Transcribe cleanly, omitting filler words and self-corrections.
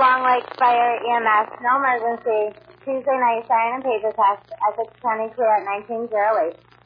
Long Lake Fire EMS. No emergency. Tuesday night, siren and pager test. Essex County clear at 1908.